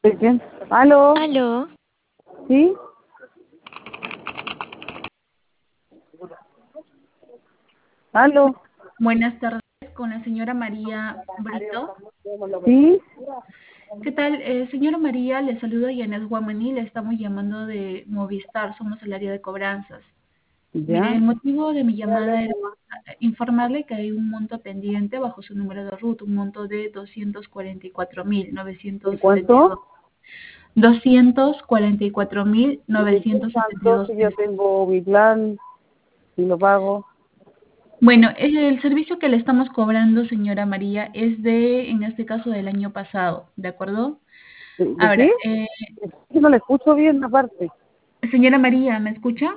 ¿De quién? ¿Aló? Aló, ¿Sí? ¿Aló? Buenas tardes con la señora María Brito. ¿Sí? ¿Qué tal? Señora María, le saluda Yanet Guamaní, le estamos llamando de Movistar, somos el área de cobranzas. Mire, ¿Ya? el motivo de mi llamada era informarle que hay un monto pendiente bajo su número de ruta, un monto de ¿De 244.972. cuánto? 244.972 ¿Cuánto? Si yo pesos. tengo mi plan y lo pago. Bueno, el servicio que le estamos cobrando, señora María, es en este caso, del año pasado, ¿de acuerdo? ¿De qué? Ahora, Es que no le escucho bien aparte. señora María, ¿me escucha?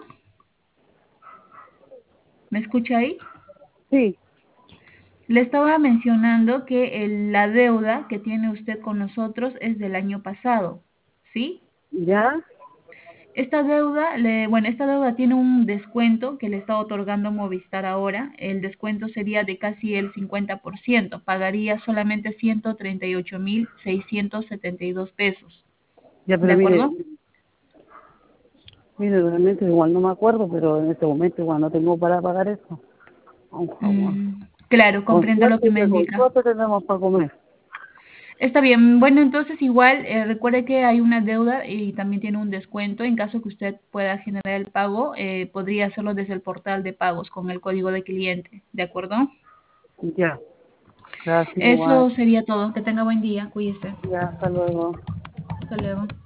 ¿Me escucha ahí? Sí. Le estaba mencionando que la deuda que tiene usted con nosotros es del año pasado, ¿sí? ¿Ya? Esta deuda tiene un descuento que le está otorgando Movistar ahora. El descuento sería de casi el 50%. Pagaría solamente 138.672 pesos. Ya, ¿De pero mire, acuerdo? realmente igual no me acuerdo, pero en este momento igual no tengo para pagar eso. Claro, comprendo lo que me Con indica. suerte tenemos para comer. Está bien. Bueno, entonces igual recuerde que hay una deuda y también tiene un descuento. En caso que usted pueda generar el pago, podría hacerlo desde el portal de pagos con el código de cliente. ¿De acuerdo? Ya. Gracias, igual. Eso sería todo. Que tenga buen día. Cuídese. Ya, hasta luego. Hasta luego.